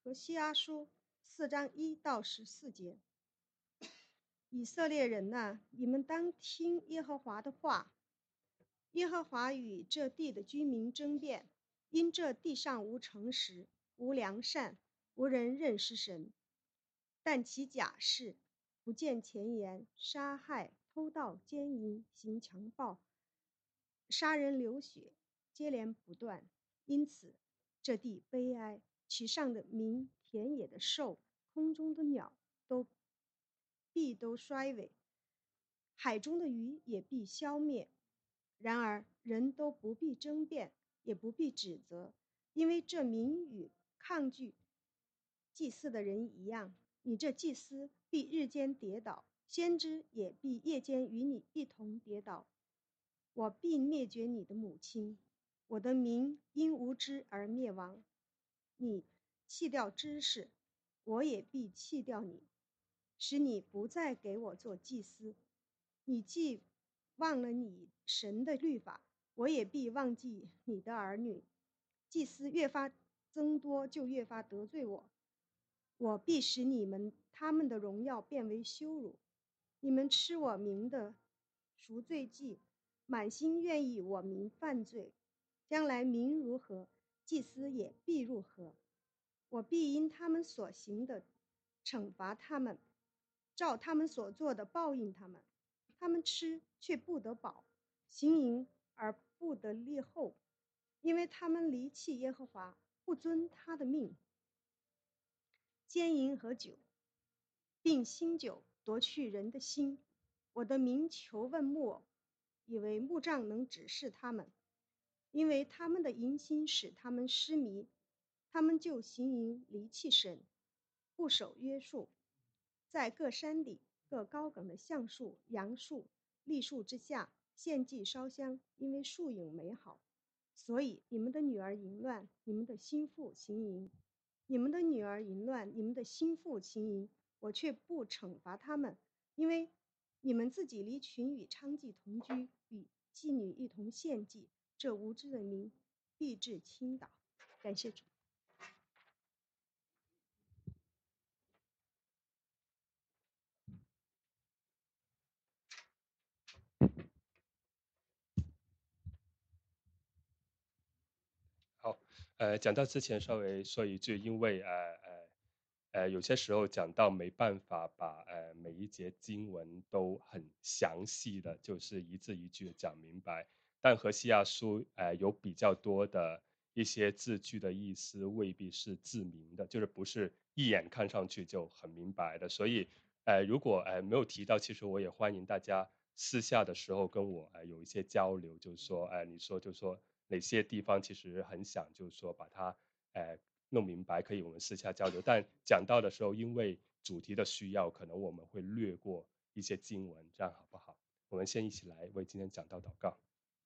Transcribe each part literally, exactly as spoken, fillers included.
何西阿书四章一到十四节，以色列人呐、啊，你们当听耶和华的话。耶和华与这地的居民争辩，因这地上无诚实，无良善，无人认识神。但其假是不见前言，杀害、偷盗、奸淫，行强暴，杀人流血，接连不断。因此这地悲哀，其上的民、田野的兽、空中的鸟都必都衰微，海中的鱼也必消灭。然而人都不必争辩，也不必指责，因为这民与抗拒祭祀的人一样。你这祭司必日间跌倒，先知也必夜间与你一同跌倒。我必灭绝你的母亲，我的民因无知而灭亡。你弃掉知识，我也必弃掉你，使你不再给我做祭司。你既忘了你神的律法，我也必忘记你的儿女。祭司越发增多，就越发得罪我。我必使你们他们的荣耀变为羞辱。你们吃我名的赎罪祭，满心愿意我民犯罪。将来民如何，祭司也必如何。我必因他们所行的惩罚他们，照他们所做的报应他们。他们吃却不得饱，行淫而不得立后，因为他们离弃耶和华，不遵他的命。奸淫和酒，并新酒夺去人的心。我的民求问木偶，以为木杖能指示他们，因为他们的淫心使他们失迷，他们就行淫离弃神，不守约束，在各山里、各高梗的橡树、杨树、栗树之下献祭烧香，因为树影美好。所以你们的女儿淫乱，你们的心腹行淫。你们的女儿淫乱，你们的心腹行淫，我却不惩罚他们，因为你们自己离群与娼妓同居，与妓女一同献祭，这无知的民必致倾倒。感谢主。 好，呃，讲到之前稍微说一句，因为呃呃呃，有些时候讲到没办法把呃每一节经文都很详细的，就是一字一句的讲明白。但何西阿书呃有比较多的一些字句的意思未必是自明的，就是不是一眼看上去就很明白的。所以呃如果呃没有提到，其实我也欢迎大家私下的时候跟我呃有一些交流，就是说呃你说就是说哪些地方其实很想就是说把它呃弄明白，可以我们私下交流。但讲到的时候，因为主题的需要，可能我们会略过一些经文，这样好不好？我们先一起来为今天讲道祷告。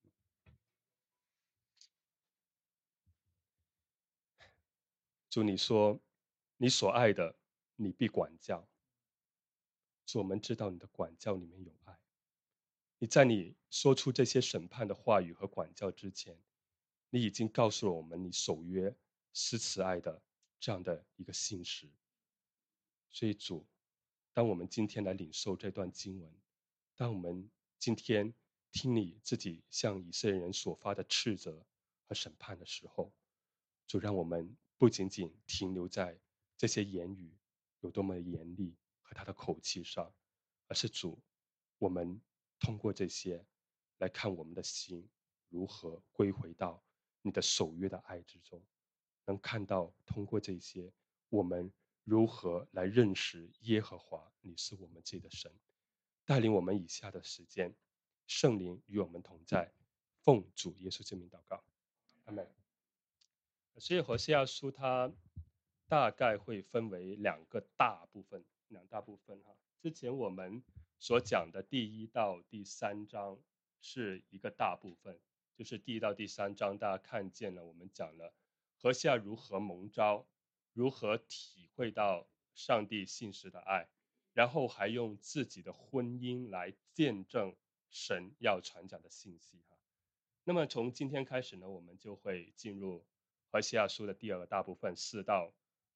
主，你说你所爱的，你必管教。主，我们知道你的管教里面有爱。你在你说出这些审判的话语和管教之前，你已经告诉了我们你守约施慈爱的这样的一个信实。所以主，当我们今天来领受这段经文，当我们今天听你自己向以色列人所发的斥责和审判的时候，主，让我们不仅仅停留在这些言语有多么严厉和他的口气上，而是主，我们通过这些来看我们的心如何归回到你的守约的爱之中，能看到通过这些我们如何来认识耶和华，你是我们自己的神。带领我们以下的时间，圣灵与我们同在，奉主耶稣之名祷告，阿门。所以何西阿书它大概会分为两个大部分，两大部分哈。之前我们所讲的第一到第三章是一个大部分，就是第一到第三章大家看见了，我们讲了何西阿如何蒙召，如何体会到上帝信实的爱，然后还用自己的婚姻来见证神要传讲的信息哈。那么从今天开始呢，我们就会进入何西阿书的第二个大部分，四到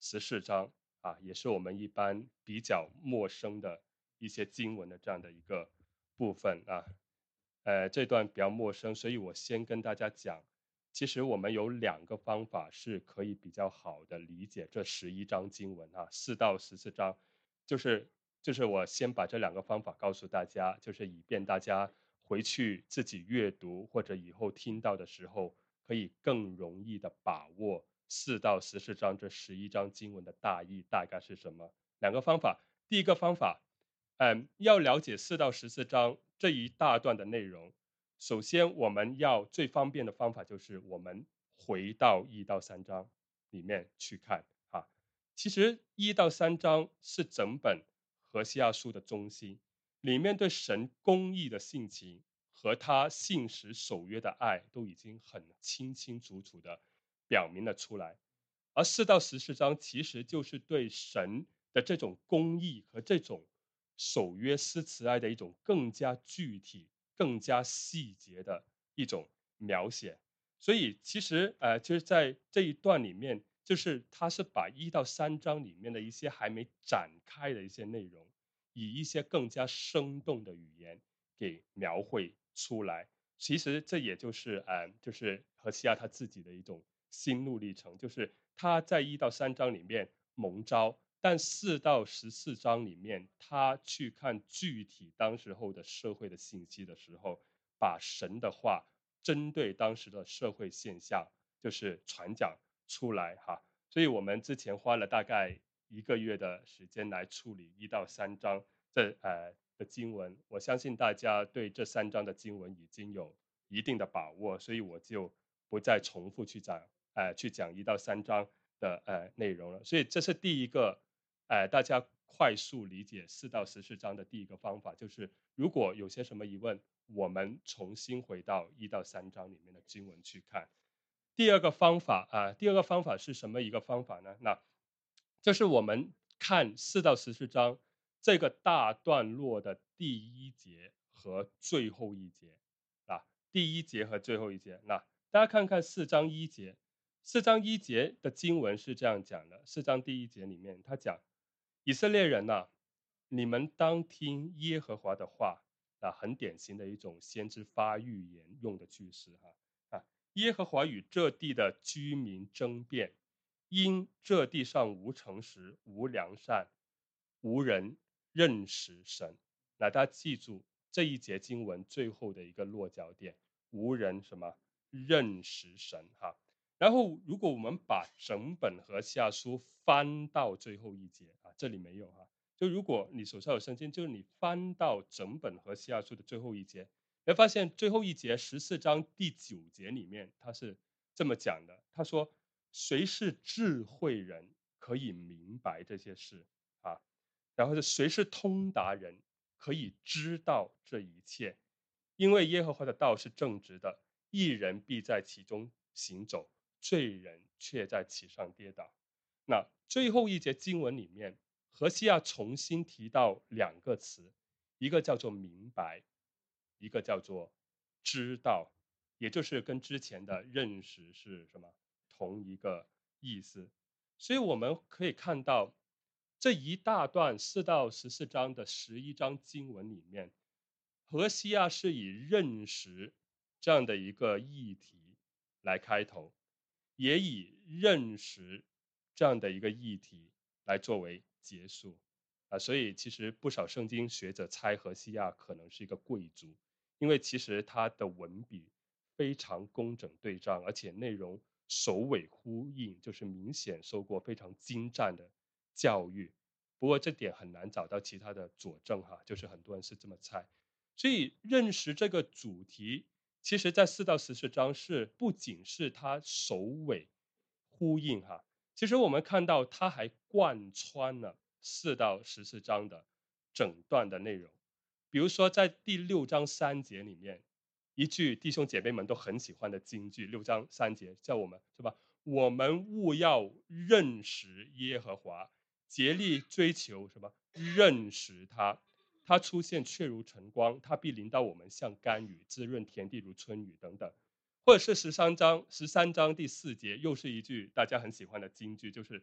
十四章啊，也是我们一般比较陌生的一些经文的这样的一个部分啊。呃，这段比较陌生，所以我先跟大家讲，其实我们有两个方法是可以比较好的理解这十一章经文啊，四到十四章，就是就是我先把这两个方法告诉大家，就是以便大家回去自己阅读或者以后听到的时候，可以更容易的把握四到十四章这十一章经文的大意大概是什么。两个方法，第一个方法，嗯，要了解四到十四章这一大段的内容，首先我们要最方便的方法就是我们回到一到三章里面去看啊。其实一到三章是整本何西阿书的中心，里面对神公义的性情和他信实守约的爱都已经很清清楚楚的表明了出来。而四到十四章其实就是对神的这种公义和这种守约施慈爱的一种更加具体、更加细节的一种描写。所以其实呃，就是在这一段里面，就是他是把一到三章里面的一些还没展开的一些内容，以一些更加生动的语言给描绘出来。其实这也就是呃，就是何西阿他自己的一种心路历程，就是他在一到三章里面蒙召，但四到十四章里面，他去看具体当时候的社会的信息的时候，把神的话针对当时的社会现象，就是传讲出来哈。所以我们之前花了大概一个月的时间来处理一到三章这呃的经文，我相信大家对这三章的经文已经有一定的把握，所以我就不再重复去讲，呃，去讲一到三章的呃内容了。所以这是第一个，呃，大家快速理解四到十四章的第一个方法，就是如果有些什么疑问，我们重新回到一到三章里面的经文去看。第二个方法啊，第二个方法是什么一个方法呢？那就是我们看四到十四章这个大段落的第一节和最后一节啊，第一节和最后一节。那大家看看四章一节，四章一节的经文是这样讲的：四章第一节里面，他讲以色列人呐、你们当听耶和华的话啊，很典型的一种先知发预言用的句式哈啊。耶和华与这地的居民争辩，因这地上无诚实、无良善，无人认识神。那大家记住这一节经文最后的一个落脚点，无人什么认识神哈。然后，如果我们把整本和下书翻到最后一节啊，这里没有哈。就如果你手上有圣经，就是你翻到整本和西阿书的最后一节，你会发现最后一节十四章第九节里面，他是这么讲的：他说，谁是智慧人，可以明白这些事啊？然后是谁是通达人，可以知道这一切？因为耶和华的道是正直的，义人必在其中行走，罪人却在其上跌倒。那最后一节经文里面，何西亚重新提到两个词，一个叫做明白，一个叫做知道，也就是跟之前的认识是什么同一个意思。所以我们可以看到这一大段四到十四章的十一章经文里面，何西亚是以认识这样的一个议题来开头，也以认识这样的一个议题来作为结束啊。所以其实不少圣经学者猜何西亚可能是一个贵族，因为其实他的文笔非常工整对仗，而且内容首尾呼应，就是明显受过非常精湛的教育。不过这点很难找到其他的佐证哈，就是很多人是这么猜。所以认识这个主题，其实在四到十四章是不仅是它首尾呼应哈，其实我们看到它还贯穿了四到十四章的整段的内容。比如说在第六章三节里面，一句弟兄姐妹们都很喜欢的金句，六章三节叫我们是吧？我们务要认识耶和华，竭力追求什么？认识他。他出现却如晨光，他必临到我们像甘雨，滋润田地如春雨等等。或者是十三章十三章第四节，又是一句大家很喜欢的金句，就是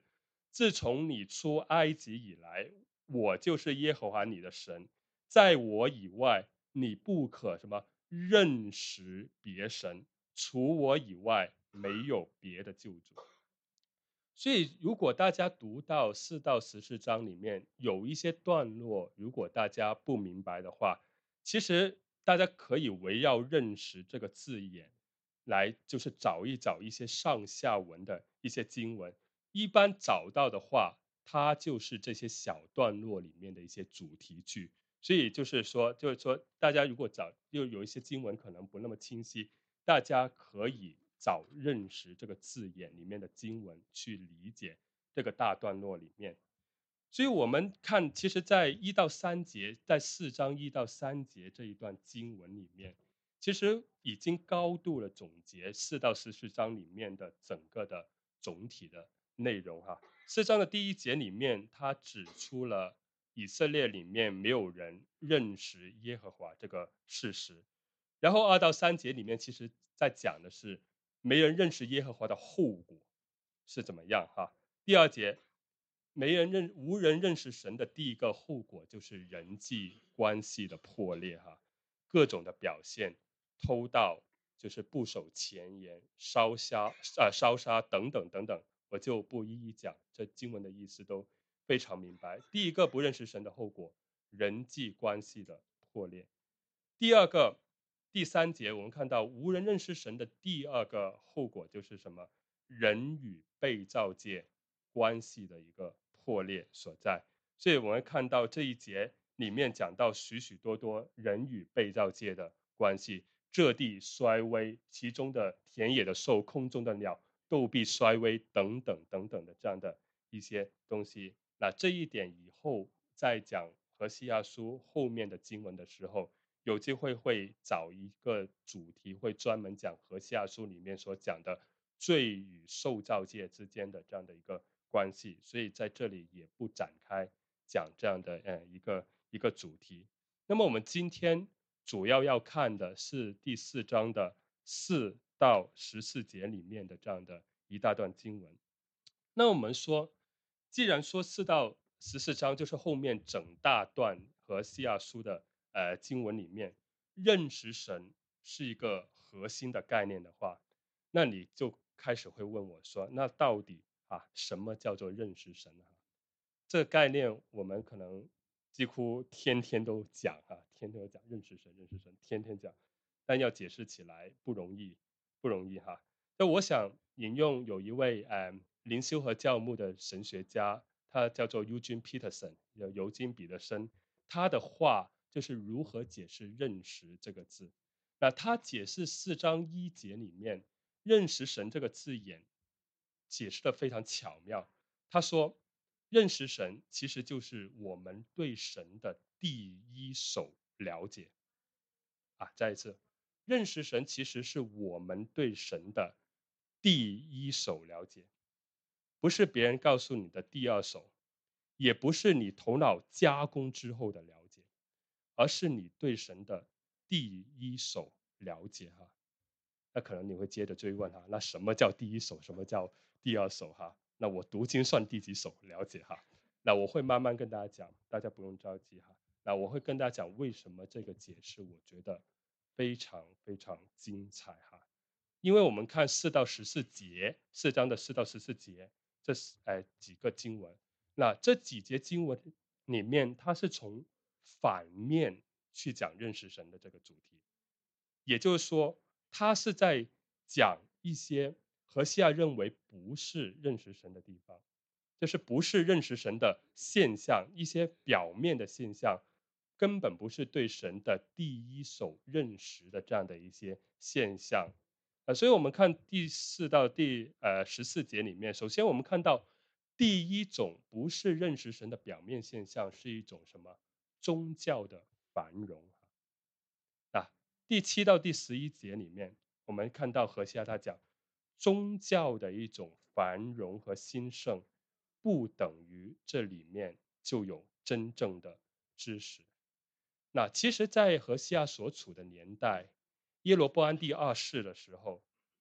自从你出埃及以来，我就是耶和华你的神，在我以外，你不可什么认识别神，除我以外没有别的救主。所以，如果大家读到四到十四章里面有一些段落，如果大家不明白的话，其实大家可以围绕认识这个字眼来，就是找一找一些上下文的一些经文。一般找到的话，它就是这些小段落里面的一些主题句。所以就是说，就是说，大家如果找又有一些经文可能不那么清晰，大家可以找认识这个字眼里面的经文去理解这个大段落里面。所以我们看，其实在一到三节，在四章一到三节这一段经文里面，其实已经高度的总结四到十四章里面的整个的总体的内容哈。四章的第一节里面，他指出了以色列里面没有人认识耶和华这个事实。然后二到三节里面，其实在讲的是没人认识耶和华的后果是怎么样哈。第二节，没人认无人认识神的第一个后果就是人际关系的破裂哈，各种的表现，偷盗就是不守前言，烧杀啊烧杀等等等等，我就不一一讲，这经文的意思都非常明白。第一个不认识神的后果，人际关系的破裂。第二个，第三节我们看到无人认识神的第二个后果就是什么？人与被造界关系的一个破裂所在。所以我们看到这一节里面讲到许许多多人与被造界的关系，这地衰微，其中的田野的兽、空中的鸟都必衰微等等等等的这样的一些东西。那这一点以后在讲何西阿书后面的经文的时候，有机会会找一个主题，会专门讲何西阿书里面所讲的罪与受造界之间的这样的一个关系，所以在这里也不展开讲这样的呃一个一个主题。那么我们今天主要要看的是第四章的四到十四节里面的这样的一大段经文。那我们说，既然说四到十四章就是后面整大段和西亚书的呃经文里面，认识神是一个核心的概念的话，那你就开始会问我说，那到底啊什么叫做认识神呢？这个概念我们可能几乎天天都讲哈、天天都讲认识神，认识神，天天讲，但要解释起来不容易，不容易哈。那我想引用有一位呃灵修和教牧的神学家，他叫做 Eugene Peterson，有尤金彼得森，他的话就是如何解释认识这个字。那他解释四章一节里面认识神这个字眼，解释的非常巧妙。他说，认识神其实就是我们对神的第一手了解啊。再一次，认识神其实是我们对神的第一手了解，不是别人告诉你的第二手，也不是你头脑加工之后的了解，而是你对神的第一手了解哈。那可能你会接着追问哈，那什么叫第一手，什么叫第二手哈？那我读经算第几手了解哈？那我会慢慢跟大家讲，大家不用着急哈。那我会跟大家讲为什么这个解释我觉得非常非常精彩哈。因为我们看四到十四节，四章的四到十四节，这是呃几个经文，那这几节经文里面，它是从反面去讲认识神的这个主题。也就是说，他是在讲一些何西亚认为不是认识神的地方，就是不是认识神的现象，一些表面的现象，根本不是对神的第一手认识的这样的一些现象。呃，所以我们看第四到第呃十四节里面，首先我们看到第一种不是认识神的表面现象，是一种什么宗教的繁荣。啊，第七到第十一节里面，我们看到何西阿他讲，宗教的一种繁荣和兴盛，不等于这里面就有真正的知识。那其实，在何西阿所处的年代，耶罗波安第二世的时候，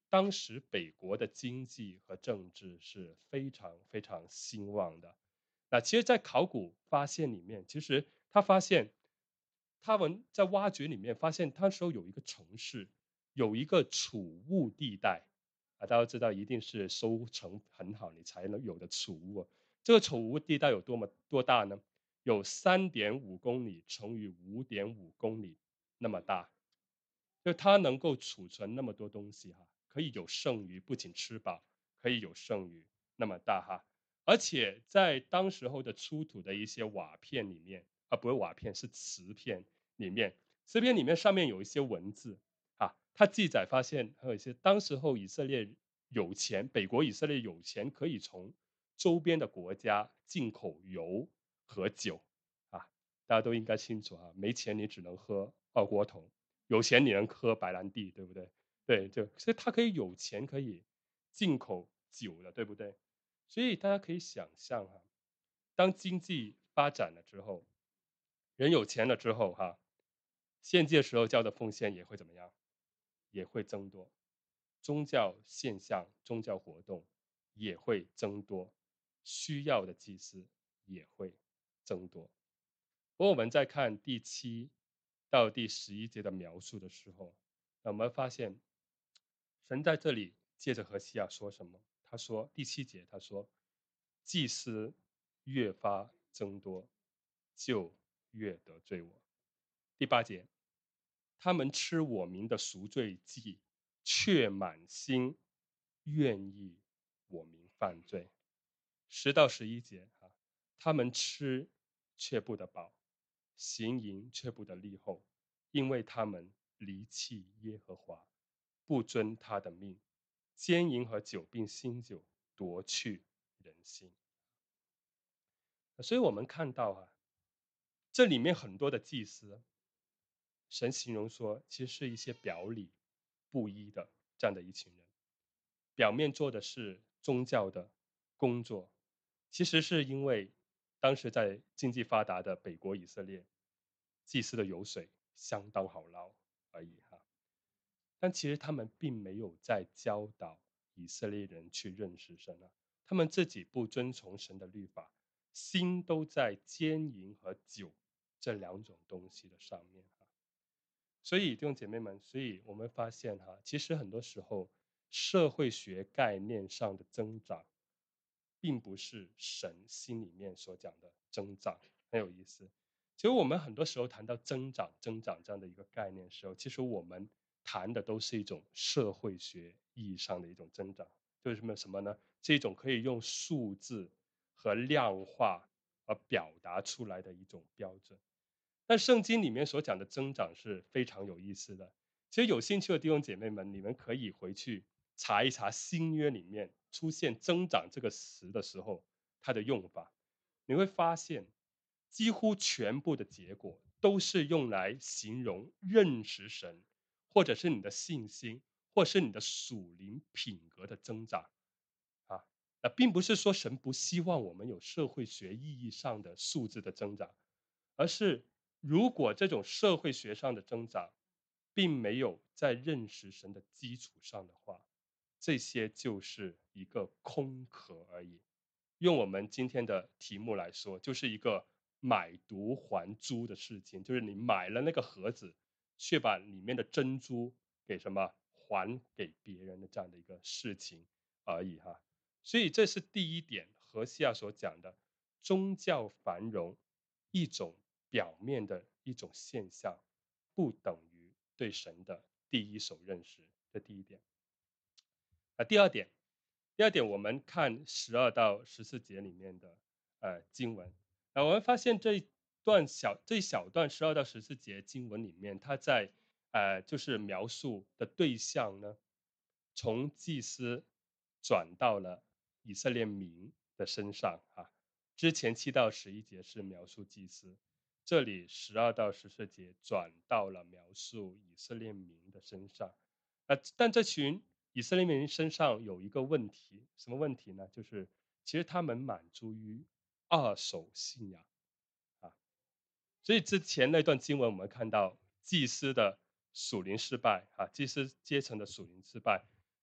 当时北国的经济和政治是非常非常兴旺的。那其实在考古发现里面，其实他发现他们在挖掘里面发现，那时候有一个城市，有一个储物地带啊，大家都知道一定是收成很好，你才能有的储物。这个储物地带有多么多大呢？有三点五公里乘以五点五公里那么大，就它能够储存那么多东西哈，可以有剩余，不仅吃饱，可以有剩余那么大哈。而且在当时候的出土的一些瓦片里面，啊，不是瓦片，是瓷片里面，瓷片里面上面有一些文字啊，它记载发现还有一些当时候以色列有钱，北国以色列有钱，可以从周边的国家进口油和酒啊，大家都应该清楚啊，没钱你只能喝二锅头，有钱你能喝白兰地，对不对？对，就所以他可以有钱可以进口酒了，对不对？所以大家可以想象哈，当经济发展了之后，人有钱了之后哈，献祭的时候交的奉献也会怎么样？也会增多，宗教现象、宗教活动也会增多，需要的祭司也会增多。不过我们在看第七到第十一节的描述的时候，那我们发现神在这里借着何西亚说什么？他说第七节，他说祭司越发增多，就越得罪我。第八节，他们吃我民的赎罪祭，却满心愿意我民犯罪。十到十一节啊，他们吃却不得饱，行淫却不得立后，因为他们离弃耶和华，不遵他的命，奸淫和酒并新酒夺去人心。所以我们看到啊，这里面很多的祭司，神形容说，其实是一些表里不一的这样的一群人，表面做的是宗教的工作，其实是因为当时在经济发达的北国以色列，祭司的油水相当好捞而已哈。但其实他们并没有在教导以色列人去认识神啊，他们自己不遵从神的律法，心都在奸淫和酒这两种东西的上面哈。所以弟兄姐妹们，所以我们发现哈，其实很多时候社会学概念上的增长，并不是神心里面所讲的增长，很有意思。其实我们很多时候谈到增长、增长这样的一个概念的时候，其实我们谈的都是一种社会学意义上的一种增长，就是什么什么呢？是一种可以用数字和量化而表达出来的一种标准。但圣经里面所讲的增长是非常有意思的。其实有兴趣的弟兄姐妹们，你们可以回去查一查新约里面出现增长这个词的时候，它的用法，你会发现几乎全部的结果都是用来形容认识神，或者是你的信心，或是你的属灵品格的增长啊。那并不是说神不希望我们有社会学意义上的数字的增长，而是如果这种社会学上的增长，并没有在认识神的基础上的话，这些就是一个空壳而已。用我们今天的题目来说，就是一个买椟还珠的事情，就是你买了那个盒子，却把里面的珍珠给什么还给别人的这样的一个事情而已哈。所以这是第一点，何西亚所讲的宗教繁荣，一种表面的一种现象，不等于对神的第一手认识。这第一点。啊，第二点，第二点，我们看十二到十四节里面的呃经文，啊，我们发现这一段小这一小段十二到十四节经文里面，它在呃就是描述的对象呢，从祭司转到了以色列民的身上啊。之前七到十一节是描述祭司，这里十二到十四节转到了描述以色列民的身上。呃，但这群以色列民身上有一个问题，什么问题呢？就是其实他们满足于二手信仰啊。所以之前那段经文我们看到祭司的属灵失败啊，祭司阶层的属灵失败，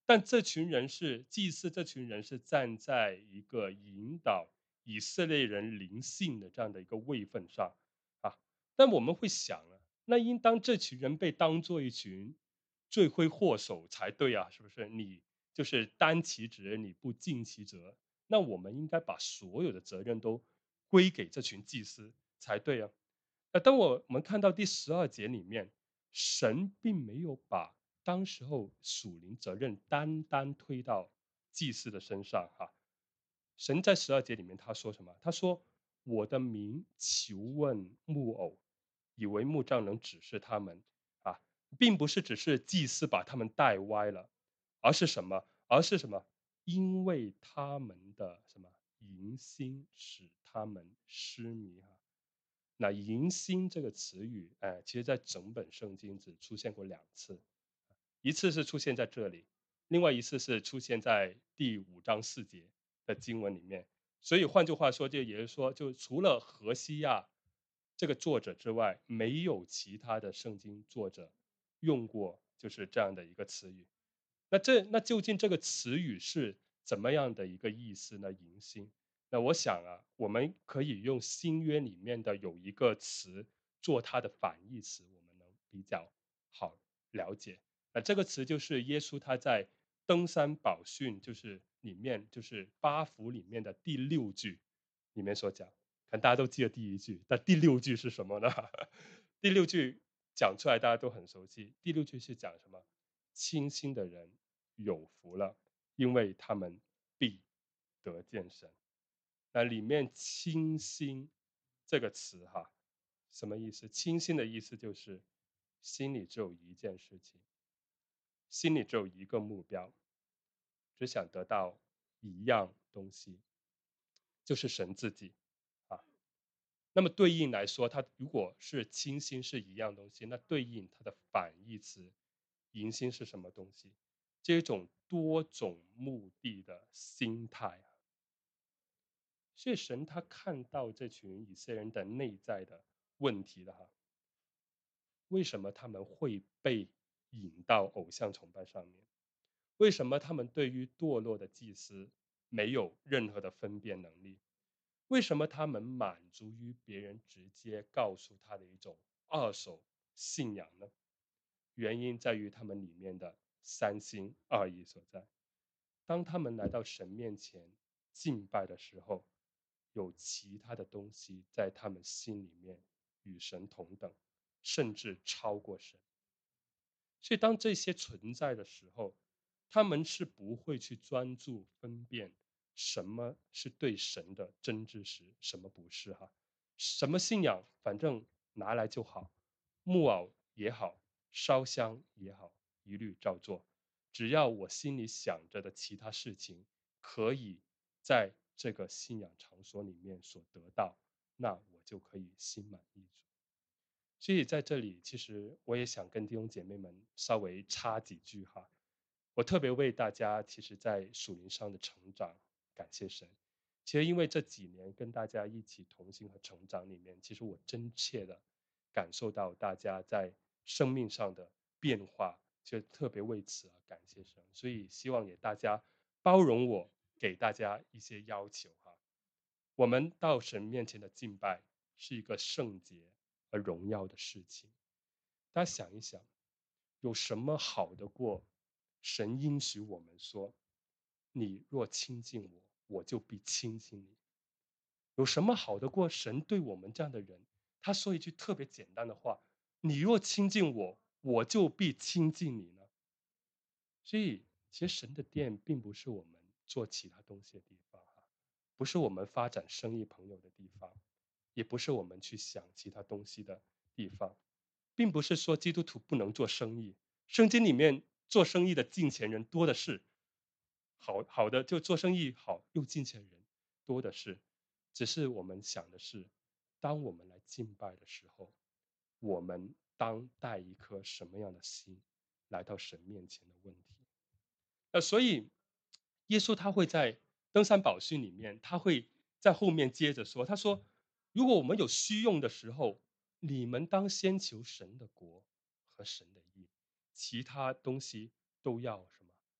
但这群人是祭司，这群人是站在一个引导以色列人灵性的这样的一个位份上啊。但我们会想啊，那应当这群人被当做一群罪魁祸首才对啊，是不是？你就是担其职，你不尽其责，那我们应该把所有的责任都归给这群祭司才对啊。呃，当我们看到第十二节里面，神并没有把当时候属灵责任单单推到祭司的身上哈。神在十二节里面他说什么？他说：“我的民求问木偶，以为木杖能指示他们啊，并不是只是祭司把他们带歪了，而是什么？而是什么？因为他们的什么淫心使他们失迷哈。”那迎新这个词语，哎，其实在整本圣经只出现过两次，一次是出现在这里，另外一次是出现在第五章四节的经文里面。所以换句话说，就也就是说，就除了何西亚这个作者之外，没有其他的圣经作者用过就是这样的一个词语。那这那究竟这个词语是怎么样的一个意思呢？迎新。那我想啊，我们可以用新约里面的有一个词做它的反义词，我们能比较好了解。那这个词就是耶稣他在登山宝训，就是里面就是八福里面的第六句里面所讲。可能大家都记得第一句，但第六句是什么呢？第六句讲出来大家都很熟悉。第六句是讲什么？清心的人有福了，因为他们必得见神。那里面清心这个词哈，什么意思？清心的意思就是心里只有一件事情，心里只有一个目标，只想得到一样东西，就是神自己啊。那么对应来说，它如果是清心是一样东西，那对应它的反义词迎心是什么东西？这种多种目的的心态啊。所以神他看到这群以色列人的内在的问题的哈，为什么他们会被引到偶像崇拜上面？为什么他们对于堕落的祭司没有任何的分辨能力？为什么他们满足于别人直接告诉他的一种二手信仰呢？原因在于他们里面的三心二意所在。当他们来到神面前敬拜的时候，有其他的东西在他们心里面与神同等，甚至超过神。所以当这些存在的时候，他们是不会去专注分辨什么是对神的真知识，什么不是哈。什么信仰反正拿来就好，木偶也好，烧香也好，一律照做。只要我心里想着的其他事情可以在这个信仰场所里面所得到，那我就可以心满意足。所以在这里，其实我也想跟弟兄姐妹们稍微插几句哈。我特别为大家，其实在属灵上的成长感谢神。其实因为这几年跟大家一起同行和成长里面，其实我真切的感受到大家在生命上的变化，就特别为此而感谢神。所以希望也大家包容我，给大家一些要求哈。我们到神面前的敬拜是一个圣洁而荣耀的事情。大家想一想，有什么好得过神应许我们说：“你若亲近我，我就必亲近你。”有什么好得过神对我们这样的人，他说一句特别简单的话：“你若亲近我，我就必亲近你呢？”所以，其实神的殿并不是我们做其他东西的地方哈，不是我们发展生意朋友的地方，也不是我们去想其他东西的地方，并不是说基督徒不能做生意，圣经里面做生意的金钱人多的是，好好的就做生意好又金钱人多的是，只是我们想的是，当我们来敬拜的时候，我们当带一颗什么样的心来到神面前的问题。呃，所以耶稣他会在登山宝训里面，他会在后面接着说，他说：“如果我们有需用的时候，你们当先求神的国和神的义，其他东西都要什么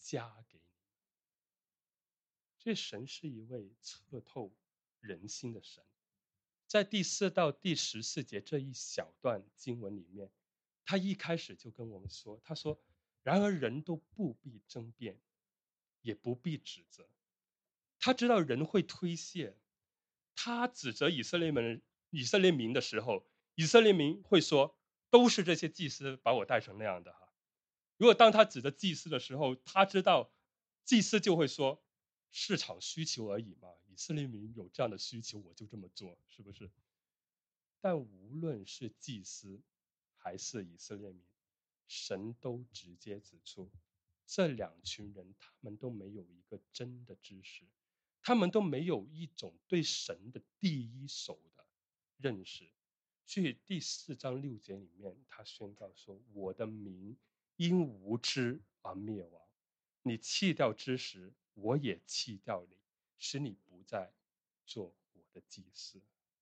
加给你。所以神是一位测透人心的神。在第四到第十四节这一小段经文里面，他一开始就跟我们说，他说：然而人都不必争辩，也不必指责。他知道人会推卸，他指责以色列民以色列民的时候，以色列民会说，都是这些祭司把我带成那样的哈。如果当他指责祭司的时候，他知道祭司就会说，市场需求而已嘛，以色列民有这样的需求，我就这么做，是不是？但无论是祭司还是以色列民，神都直接指出，这两群人他们都没有一个真的知识，他们都没有一种对神的第一手的认识。所以第四章六节里面，他宣告说：我的民因无知而灭亡，你弃掉知识，我也弃掉你，使你不再做我的祭司。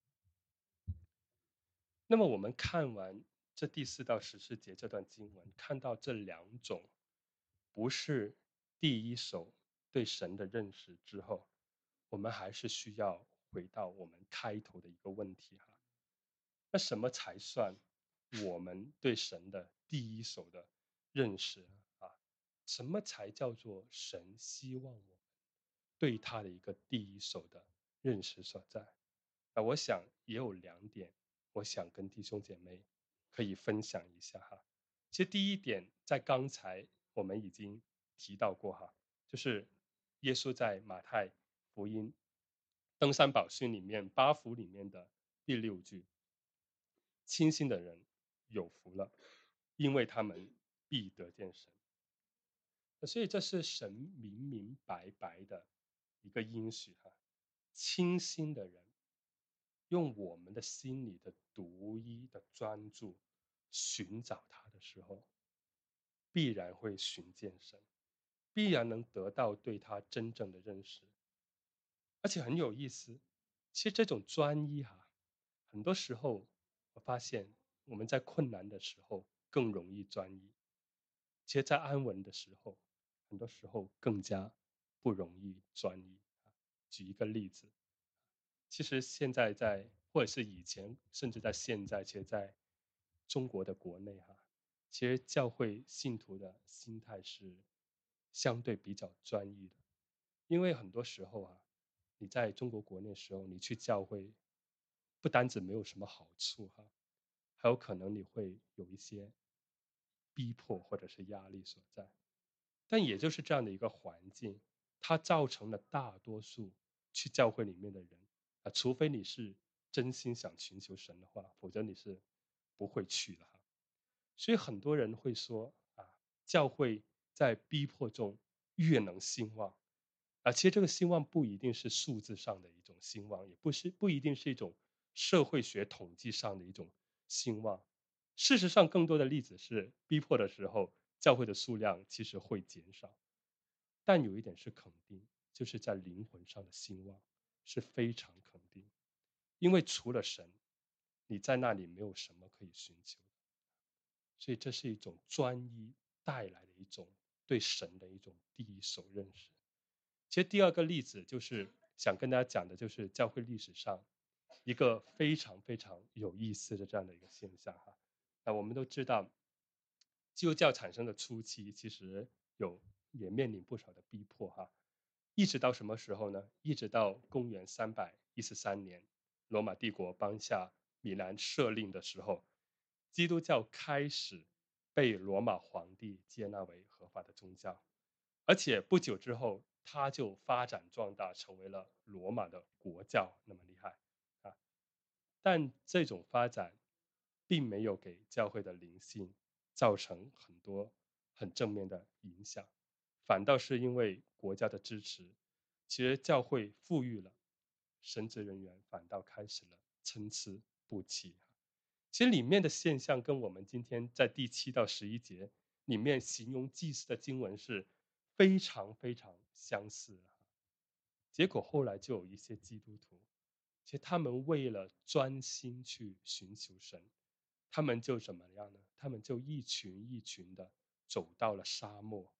那么我们看完这第四到十四节这段经文，看到这两种不是第一手对神的认识之后，我们还是需要回到我们开头的一个问题哈。那什么才算我们对神的第一手的认识啊？什么才叫做神希望我们对他的一个第一手的认识所在？啊，我想也有两点，我想跟弟兄姐妹可以分享一下哈。其实第一点，在刚才我们已经提到过哈，就是耶稣在马太福音登山宝训里面八福里面的第六句：清心的人有福了，因为他们必得见神。所以这是神明明白白的一个应许哈。清心的人用我们的心里的独一的专注寻找他的时候，必然会寻见神，必然能得到对他真正的认识。而且很有意思，其实这种专一哈，很多时候我发现我们在困难的时候更容易专一，其实在安稳的时候，很多时候更加不容易专一。举一个例子，其实现在在或者是以前，甚至在现在，其实在中国的国内哈，其实教会信徒的心态是相对比较专一的。因为很多时候啊，你在中国国内的时候，你去教会，不单止没有什么好处哈，还有可能你会有一些逼迫或者是压力所在。但也就是这样的一个环境，它造成了大多数去教会里面的人啊，除非你是真心想寻求神的话，否则你是不会去的哈。所以很多人会说啊，教会在逼迫中越能兴旺啊，其实这个兴旺不一定是数字上的一种兴旺，也不是不一定是一种社会学统计上的一种兴旺。事实上，更多的例子是逼迫的时候，教会的数量其实会减少。但有一点是肯定，就是在灵魂上的兴旺是非常肯定，因为除了神，你在那里没有什么可以寻求的。所以这是一种专一带来的一种对神的一种第一手认识。其实第二个例子就是想跟大家讲的，就是教会历史上一个非常非常有意思的这样的一个现象哈。那我们都知道，基督教产生的初期，其实有也面临不少的逼迫哈。一直到什么时候呢？一直到公元三百一十三年，罗马帝国颁下米兰赦令的时候，基督教开始被罗马皇帝接纳为合法的宗教，而且不久之后，它就发展壮大，成为了罗马的国教，那么厉害啊！但这种发展并没有给教会的灵性造成很多很正面的影响，反倒是因为国家的支持，其实教会富裕了，神职人员反倒开始了参差不齐。其实里面的现象跟我们今天在第七到十一节里面形容祭司的经文是非常非常相似的。结果后来就有一些基督徒，其实他们为了专心去寻求神，他们就怎么样呢？他们就一群一群的走到了沙漠，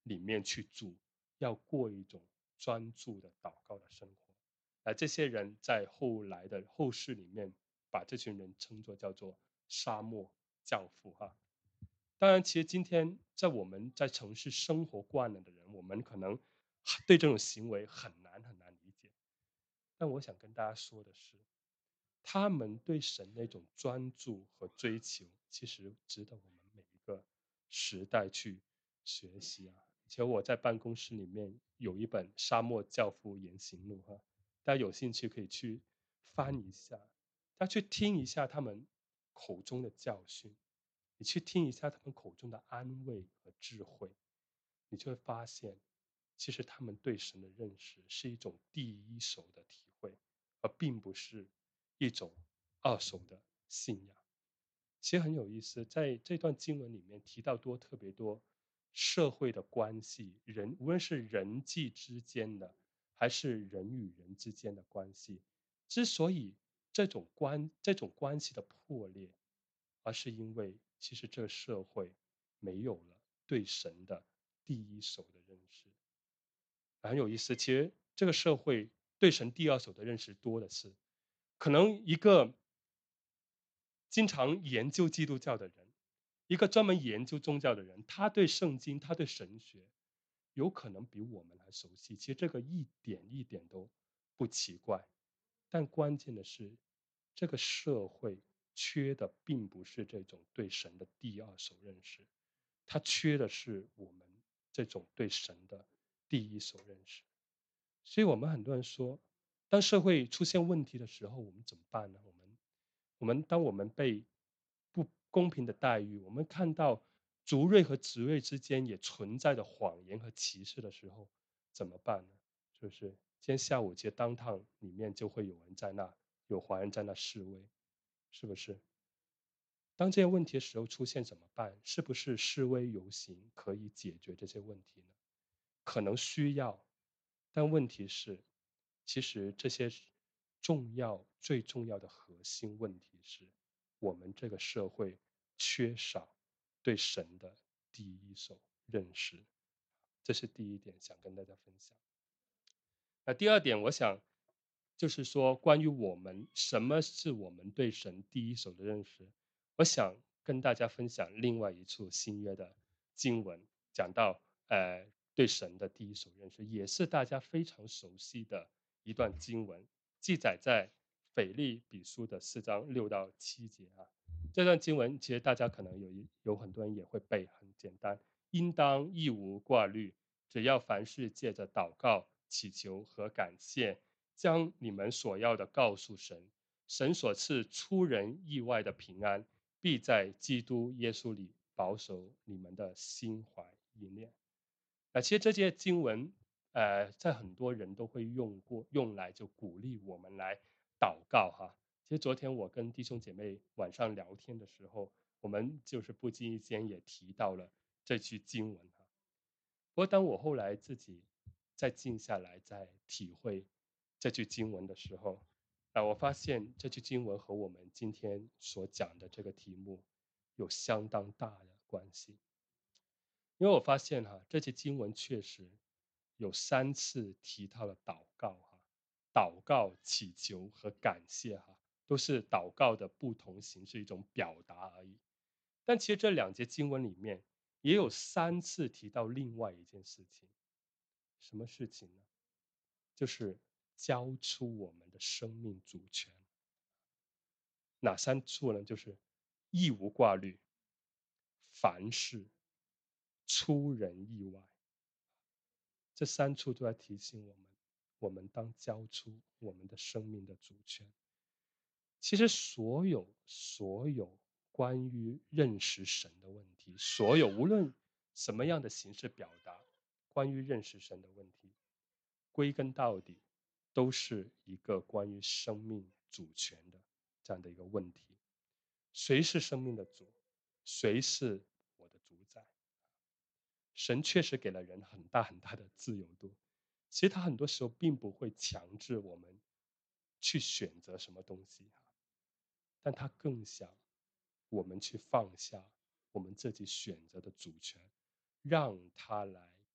里面去住，要过一种专注的祷告的生活。而这些人在后来的后世里面，把这群人称作叫做沙漠教父哈。当然，其实今天在我们在城市生活惯了的人，我们可能对这种行为很难很难理解。但我想跟大家说的是，他们对神那种专注和追求，其实值得我们每一个时代去学习啊。其实我在办公室里面有一本《沙漠教父言行录》哈，大家有兴趣可以去翻一下，大家去听一下他们口中的教训，你去听一下他们口中的安慰和智慧，你就会发现，其实他们对神的认识是一种第一手的体会，而并不是一种二手的信仰。其实很有意思，在这段经文里面提到多特别多社会的关系，人无论是人际之间的，还是人与人之间的关系，之所以这种关这种关系的破裂，而是因为其实这个社会没有了对神的第一手的认识。很有意思，其实这个社会对神第二手的认识多的是，可能一个经常研究基督教的人，一个专门研究宗教的人，他对圣经，他对神学，有可能比我们还熟悉。其实这个一点一点都不奇怪，但关键的是，这个社会缺的并不是这种对神的第二手认识，它缺的是我们这种对神的第一手认识。所以我们很多人说，当社会出现问题的时候，我们怎么办呢？我们我们当我们被不公平的待遇，我们看到族瑞和职瑞之间也存在着谎言和歧视的时候，怎么办呢？是不是？今天下午其实当趟里面就会有人在那，有华人在那示威，是不是？当这些问题的时候出现怎么办？是不是示威游行可以解决这些问题呢？可能需要，但问题是，其实这些重要、最重要的核心问题是，我们这个社会缺少对神的第一手认识，这是第一点想跟大家分享。那第二点，我想就是说，关于我们什么是我们对神第一手的认识，我想跟大家分享另外一处新约的经文，讲到呃对神的第一手认识，也是大家非常熟悉的一段经文，记载在腓立比书的四章六到七节啊。这段经文其实大家可能有一有很多人也会背，很简单，应当一无挂虑，只要凡事借着祷告、祈求和感谢，将你们所要的告诉神，神所赐出人意外的平安，必在基督耶稣里保守你们的心怀意念。那其实这些经文，呃，在很多人都会用过，用来就鼓励我们来祷告哈。其实昨天我跟弟兄姐妹晚上聊天的时候，我们就是不经意间也提到了这句经文哈。不过当我后来自己再静下来，再体会这句经文的时候，啊，我发现这句经文和我们今天所讲的这个题目有相当大的关系。因为我发现哈，这些经文确实有三次提到了祷告哈，祷告、祈求和感谢哈，都是祷告的不同形式一种表达而已。但其实这两节经文里面也有三次提到另外一件事情，什么事情呢？就是交出我们的生命主权。哪三处呢？就是义无挂虑，凡事出人意外。这三处都在提醒我们，我们当交出我们的生命的主权。其实所有所有关于认识神的问题，所有无论什么样的形式表达，关于认识神的问题，归根到底都是一个关于生命主权的这样的一个问题。谁是生命的主？谁是我的主宰？神确实给了人很大很大的自由度，其实他很多时候并不会强制我们去选择什么东西，但他更想我们去放下我们自己选择的主权，让他来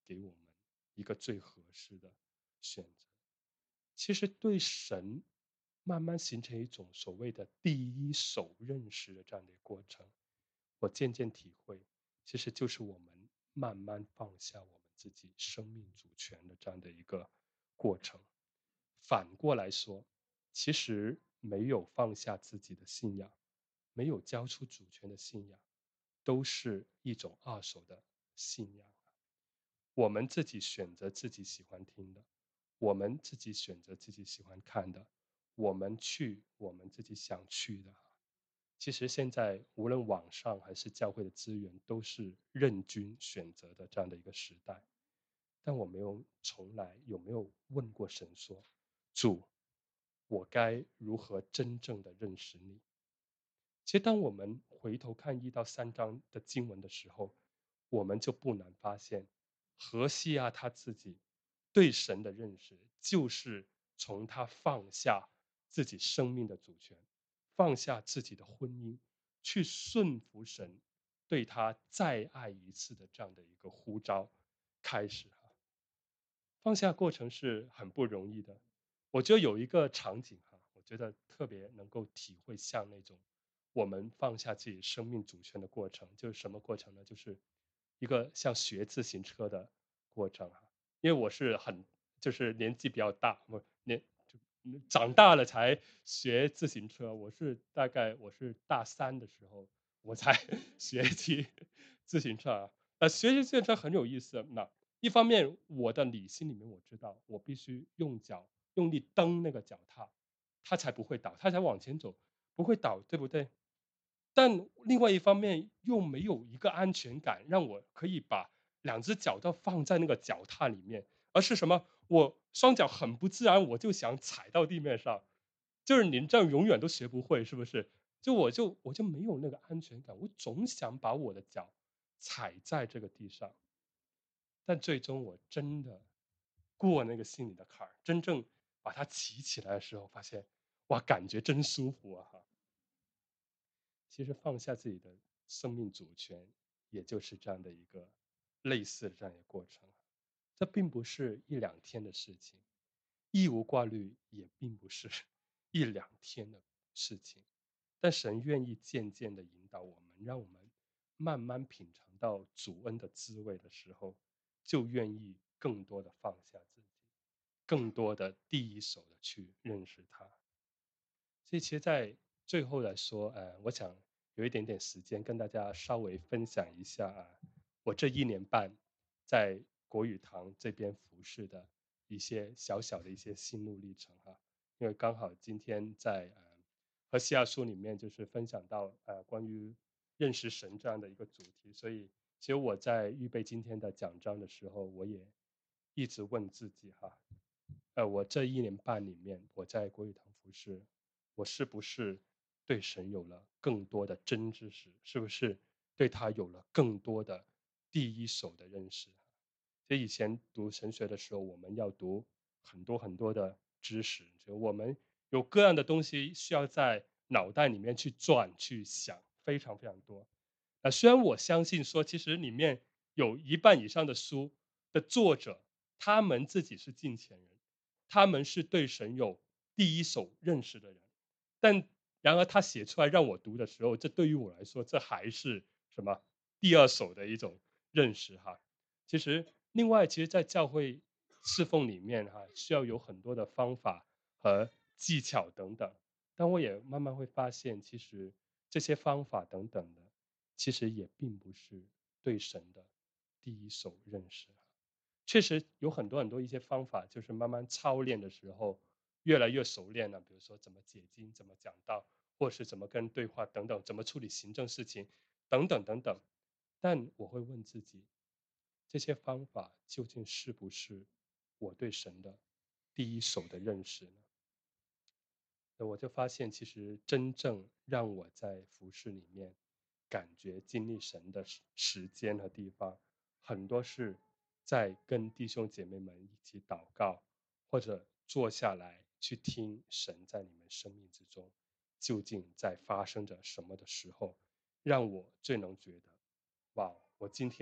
给我们一个最合适的选择。其实对神慢慢形成一种所谓的第一手认识的这样的一个过程，我渐渐体会，其实就是我们慢慢放下我们自己生命主权的这样的一个过程。反过来说，其实没有放下自己的信仰，没有交出主权的信仰，都是一种二手的信仰。我们自己选择自己喜欢听的，我们自己选择自己喜欢看的，我们去我们自己想去的。其实现在无论网上还是教会的资源，都是任君选择的这样的一个时代。但我没有从来有没有问过神说，主，我该如何真正的认识你？其实当我们回头看一到三章的经文的时候，我们就不难发现，何西阿他自己对神的认识，就是从他放下自己生命的主权，放下自己的婚姻，去顺服神对他再爱一次的这样的一个呼召开始哈。放下过程是很不容易的。我觉得有一个场景哈，我觉得特别能够体会像那种我们放下自己生命主权的过程，就是什么过程呢？就是一个像学自行车的过程哈。因为我是很就是年纪比较大，我年就嗯长大了才学自行车。我是大概我是大三的时候我才学骑自行车啊。呃，学习自行车很有意思。那一方面，我的理性里面我知道，我必须用脚用力蹬那个脚踏，它才不会倒，它才往前走，不会倒，对不对？但另外一方面又没有一个安全感，让我可以把两只脚都放在那个脚踏里面，而是什么？我双脚很不自然，我就想踩到地面上，就是您这样永远都学不会，是不是？就我就我就没有那个安全感，我总想把我的脚踩在这个地上。但最终我真的过那个心里的坎儿，真正把它骑起来的时候，发现哇，感觉真舒服啊！哈，其实放下自己的生命主权，也就是这样的一个类似的这样一个过程。这并不是一两天的事情，义无挂虑也并不是一两天的事情。但神愿意渐渐的引导我们，让我们慢慢品尝到主恩的滋味的时候，就愿意更多的放下自己，更多的第一手的去认识他。所以其实在最后来说，呃，我想有一点点时间跟大家稍微分享一下啊，我这一年半在国语堂这边服侍的一些小小的一些心路历程哈。因为刚好今天在呃和西亚书里面就是分享到呃关于认识神这样的一个主题，所以其实我在预备今天的讲章的时候，我也一直问自己哈，呃，我这一年半里面我在国语堂服侍，我是不是对神有了更多的真知识？是不是对他有了更多的第一手的认识？就以前读神学的时候，我们要读很多很多的知识，就我们有各样的东西需要在脑袋里面去转、去想，非常非常多。啊，虽然我相信说，其实里面有一半以上的书的作者，他们自己是近前人，他们是对神有第一手认识的人，但然而他写出来让我读的时候，这对于我来说，这还是什么第二手的一种认识哈。其实另外，其实，在教会侍奉里面哈，需要有很多的方法和技巧等等，但我也慢慢会发现，其实这些方法等等的。其实也并不是对神的第一手认识。确实有很多很多一些方法，就是慢慢操练的时候，越来越熟练了。比如说怎么解经，怎么讲道，或是怎么跟人对话等等，怎么处理行政事情等等等等。但我会问自己，这些方法究竟是不是我对神的第一手的认识呢？那我就发现，其实真正让我在服饰里面感觉经历神的时时间和地方，很多是在跟弟兄姐妹们一起祷告，或者坐下来去听神在你们生命之中究竟在发生着什么的时候，让我最能觉得，哇，我今天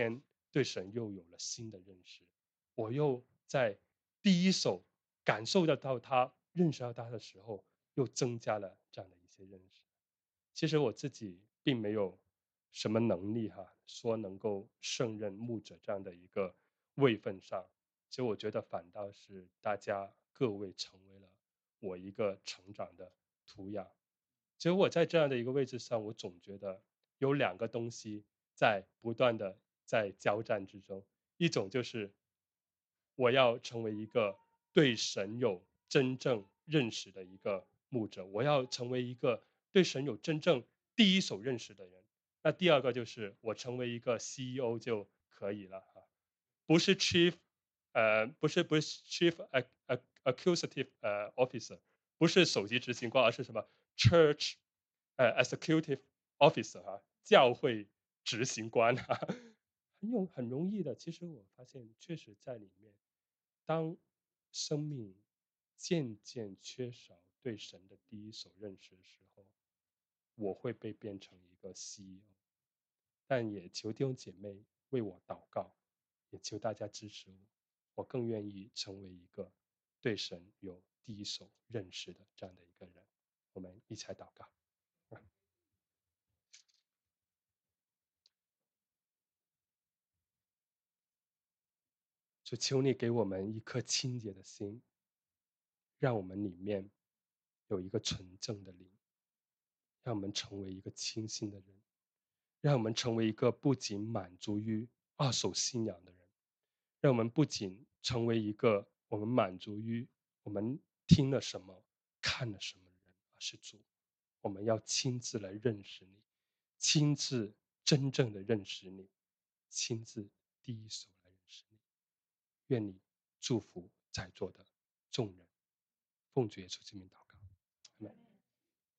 对神又有了新的认识，我又在第一手感受得到他、认识到他的时候，又增加了这样的一些认识。其实我自己并没有什么能力哈，说能够胜任牧者这样的一个位分上。其实我觉得反倒是大家各位成为了我一个成长的图养。其实我在这样的一个位置上，我总觉得有两个东西在不断的在交战之中，一种就是我要成为一个对神有真正认识的一个牧者，我要成为一个对神有真正第一手认识的人。那第二个就是我成为一个 C E O 就可以了哈，不是 Chief，呃，不是不是 Chief ac ac Accusative 呃 Officer，不是首席执行官，而是什么 Church 呃 Executive Officer 哈，教会执行官哈，很有很容易的。其实我发现确实在里面，当生命渐渐缺少对神的第一手认识的时候，我会被变成一个 C E O。但也求弟兄姐妹为我祷告，也求大家支持我，我更愿意成为一个对神有第一手认识的这样的一个人。我们一起来祷告。就求你给我们一颗清洁的心，让我们里面有一个纯正的灵，让我们成为一个清新的人，让我们成为一个不仅满足于二手信仰的人，让我们不仅成为一个我们满足于我们听了什么、看了什么的人，而是主，我们要亲自来认识你，亲自真正的认识你，亲自第一手来认识你。愿你祝福在座的众人，奉主耶稣之名祷告。